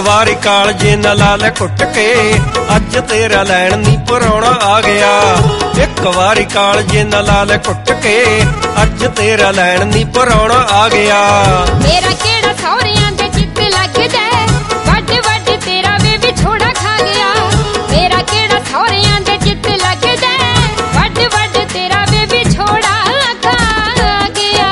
ਵਾਰੀ ਕਾਲਜੇ ਨਾ ਲਾ ਲੈ ਘੁੱਟ ਕੇ, ਅੱਜ ਤੇਰਾ ਲੈਣ ਨੀ ਪਰਾਉਣਾ ਆ ਗਿਆ। ਇੱਕ ਵਾਰੀ ਕਾਲਜੇ ਨਾ ਲਾ ਲੈ ਘੁੱਟ ਕੇ, ਅੱਜ ਤੇਰਾ ਲੈਣ ਨੀ ਪਰਾਉਣਾ ਆ ਗਿਆ। ਮੇਰਾ ਕਿਹੜਾ ਸਹੁਰਿਆਂ ਦੇ ਚਿੱਤ ਲੱਗਦਾ, ਵੱਡ ਵੱਡ ਤੇਰਾ ਵੇ ਵਿਛੋੜਾ ਖਾ ਗਿਆ। ਮੇਰਾ ਕਿਹੜਾ ਸਹੁਰਿਆਂ ਦੇ ਚਿੱਤ ਲੱਗਦਾ, ਵੱਡ ਵੱਡ ਤੇਰਾ ਵੇ ਵਿਛੋੜਾ ਖਾ ਗਿਆ।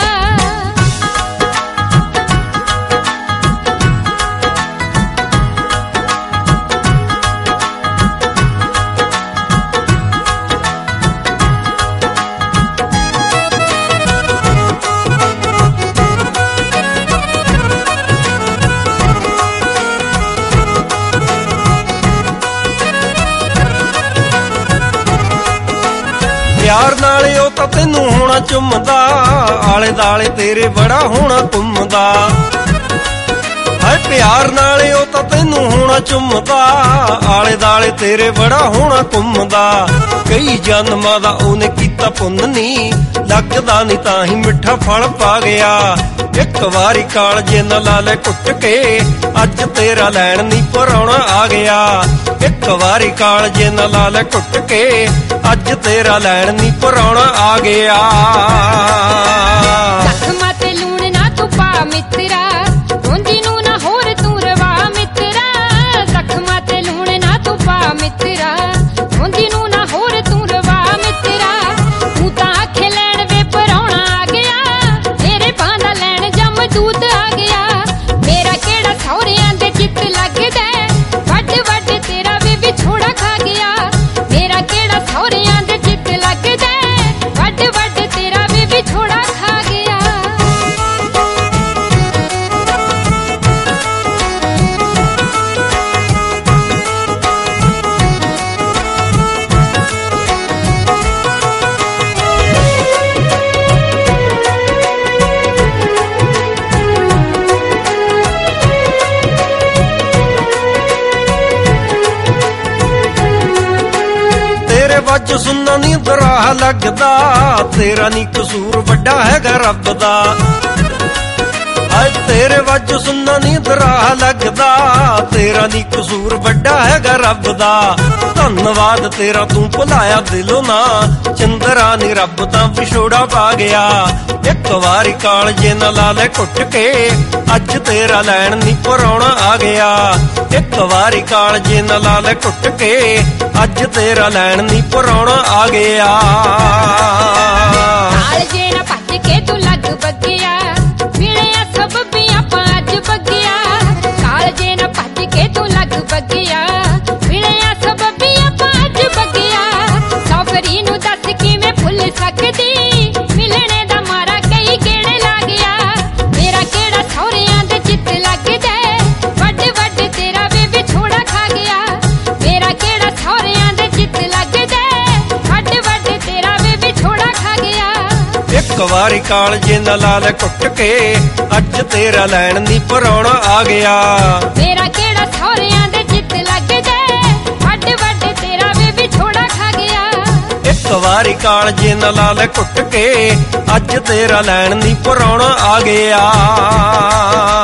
ਪਿਆਰ ਨਾਲੇ ਉਹ ਤਾਂ ਤੈਨੂੰ ਹੋਣਾ ਚੁੰਮਦਾ, ਆਲੇ ਦਾਲੇ ਤੇਰੇ ਬੜਾ ਹੋਣਾ ਘੁੰਮਦਾ। ਹਾਏ ਪਿਆਰ ਨਾਲੇ ਉਹ ਤਾਂ ਤੈਨੂੰ ਹੋਣਾ ਚੁੰਮਦਾ, ਆਲੇ ਦਾਲੇ ਤੇਰੇ ਬੜਾ ਹੋਣਾ ਘੁੰਮਦਾ। ਕਈ ਜਨਮਾਂ ਦਾ ਉਹਨੇ ਕੀਤਾ ਪੁੰਨ ਨੀ, ਲੱਗਦਾ ਨੀ ਤਾਂ ਹੀ ਮਿੱਠਾ ਫਲ ਪਾ ਗਿਆ। ਇੱਕ ਵਾਰੀ ਕਾਲਜੇ ਨਾ ਲਾ ਲੈ ਘੁੱਟ ਕੇ, ਅੱਜ ਤੇਰਾ ਲੈਣ ਨੀ ਪਰਾਉਣਾ ਆ ਗਿਆ। ਇੱਕ ਵਾਰੀ ਕਾਲਜੇ ਨਾ ਲਾ ਲੈ ਘੁੱਟ ਕੇ, ਅੱਜ ਤੇਰਾ ਲੈਣ ਨੀ ਪਰਾਉਣਾ ਆ ਗਿਆ। ਜ਼ਖਮਾਂ ਤੇ ਲੂਣ ਨਾ ਤੂੰ ਪਾ ਮਿੱਤਰਾ, ਰੋਂਦੀ ਨੂੰ ਨਾ ਹੋਰ ਤੂੰ ਰਵਾ ਮਿੱਤਰਾ। ਜ਼ਖਮਾਂ ਤੇ ਲੂਣ ਨਾ ਤੂੰ ਪਾ ਮਿੱਤਰਾ, ਰੋਂਦੀ ਨੂੰ ਨਾ ਹੋਰ ਤੂੰ ਰਵਾ ਮਿੱਤਰਾ। ਤੂੰ ਤਾਂ ਆਖੇ ਲੈਣ ਵੇ ਪਰਾਉਣਾ ਆ ਗਿਆ, ਤੇਰੇ ਬਾਂਹ ਦਾ ਲੈਣ ਜੰਮ ਦੂਤ ਆ ਗਿਆ। ਮੇਰਾ ਕਿਹੜਾ ਸਹੁਰਿਆਂ ਦੇ ਚਿੱਤ ਲੱਗਦਾ, ਵੱਡ ਵੱਡ ਤੇਰਾ ਵੇ ਵਿਛੋੜਾ ਖਾ ਗਿਆ। ਮੇਰਾ ਕਿਹੜਾ ਸਹੁਰਿਆਂ ਦੇ ਚਿੱਤ ਲੱਗਦਾ, ਵੱਡ ਵੱਡ ਤੇਰਾ ਵੇ ਵਿਛੋੜਾ ਖਾ ਗਿਆ। ਤੇਰੇ ਵੱਜ ਸੁਣਨਾ ਨੀ ਦਰਾਹ ਲੱਗਦਾ, ਤੇਰਾ ਨੀ ਕਸੂਰ ਵੱਡਾ ਹੈਗਾ ਰੱਬ ਦਾ। ਅੱਜ ਤੇਰੇ ਵੱਜ ਸੁਣਨਾ ਨੀ ਦਰਾਹ ਲੱਗਦਾ, ਤੇਰਾ ਨੀ ਕਸੂਰ ਵੱਡਾ ਹੈਗਾ ਰੱਬ ਦਾ। ਧੰਨਵਾਦ ਤੇਰਾ ਤੂੰ ਭੁਲਾਇਆ ਦਿਲੋਂ ਨਾ, ਚੰਦਰਾ ਨੀ ਰੱਬ ਤਾਂ ਵਿਛੋੜਾ ਪਾ ਗਿਆ। ਇੱਕ ਵਾਰੀ ਕਾਲਜੇ ਨਾ ਲਾ ਲੈ ਘੁੱਟ ਕੇ, ਅੱਜ ਤੇਰਾ ਲੈਣ ਨੀ ਪਰਾਉਣਾ ਆ ਗਿਆ। ਇੱਕ ਵਾਰੀ ਕਾਲਜੇ ਨਾ ਲਾ ਲੈ ਘੁੱਟ ਕੇ, ਅੱਜ ਤੇਰਾ ਲੈਣ ਨੀ ਪਰਾਉਣਾ ਆ ਗਿਆ। ਕਾਲਜੇ ਨਾ ਭੱਜ ਕੇ ਤੂੰ ਲੱਗ ਬੱਗਿਆ, ਮਿਲਿਆ ਸਬੱਬੀਆਂ ਅੱਜ ਬੱਗਿਆ। ਕਾਲਜੇ ਨਾ ਭੱਜ ਕੇ ਤੂੰ ਲੱਗ ਬੱਗਿਆ, ਮਿਲਿਆ ਸਬੱਬੀਆਂ ਅੱਜ ਬੱਗਿਆ। ਸੌਫਰੀ ਨੂੰ ਦੱਸ ਕਿਵੇਂ ਭੁੱਲ ਸਕਦੀ, ਮਿਲਣੇ ਦਾ ਮਾਰਾ ਕਈ ਕਿਹੜੇ ਲਾ ਗਿਆ। ਮੇਰਾ ਕਿਹੜਾ ਸਹੁਰਿਆਂ ਦੇ ਚਿੱਤ ਲੱਗਦਾ, ਵੱਡ ਵੱਡ ਤੇਰਾ ਵੇ ਵਿਛੋੜਾ ਖਾ ਗਿਆ। ਮੇਰਾ ਕਿਹੜਾ ਸਹੁਰਿਆਂ ਦੇ ਚਿੱਤ ਲੱਗਦਾ, ਵੱਡ ਵੱਡ ਤੇਰਾ ਵੇ ਵਿਛੋੜਾ ਖਾ ਗਿਆ। ਇੱਕ ਵਾਰੀ ਕਾਲਜੇ ਨਾ ਲਾ ਲੈ ਘੁੱਟ ਕੇ, ਅੱਜ ਤੇਰਾ ਲੈਣ ਨੀ ਪਰਾਉਣਾ ਆ ਗਿਆ। ਮੇਰਾ ਕਿਹੜਾ ਸਹੁਰਿਆਂ ਦੇ ਚਿੱਤ ਲੱਗਦਾ, ਵੱਡ ਵੱਡ ਤੇਰਾ ਵੇ ਵਿਛੋੜਾ ਖਾ ਗਿਆ। ਇੱਕ ਵਾਰੀ ਕਾਲਜੇ ਨਾ ਲਾ ਲੈ ਘੁੱਟ ਕੇ, ਅੱਜ ਤੇਰਾ ਲੈਣ ਨੀ ਪਰਾਉਣਾ ਆ ਗਿਆ।